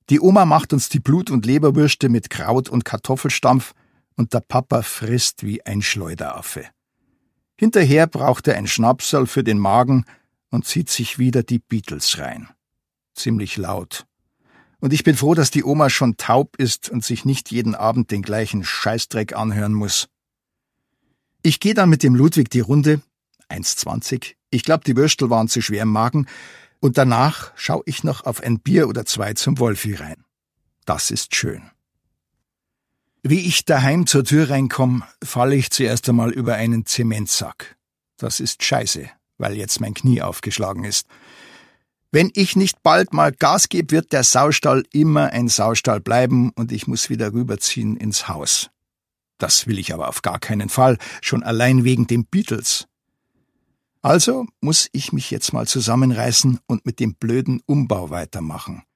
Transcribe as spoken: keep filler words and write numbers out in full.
Die Oma macht uns die Blut- und Leberwürste mit Kraut und Kartoffelstampf und der Papa frisst wie ein Schleuderaffe. Hinterher braucht er ein Schnapsal für den Magen und zieht sich wieder die Beatles rein. Ziemlich laut. Und ich bin froh, dass die Oma schon taub ist und sich nicht jeden Abend den gleichen Scheißdreck anhören muss. Ich gehe dann mit dem Ludwig die Runde, eins zwanzig, ich glaube, die Würstel waren zu schwer im Magen, und danach schaue ich noch auf ein Bier oder zwei zum Wolfi rein. Das ist schön. Wie ich daheim zur Tür reinkomme, falle ich zuerst einmal über einen Zementsack. Das ist scheiße, weil jetzt mein Knie aufgeschlagen ist. Wenn ich nicht bald mal Gas gebe, wird der Saustall immer ein Saustall bleiben und ich muss wieder rüberziehen ins Haus. Das will ich aber auf gar keinen Fall, schon allein wegen den Beatles. Also muss ich mich jetzt mal zusammenreißen und mit dem blöden Umbau weitermachen.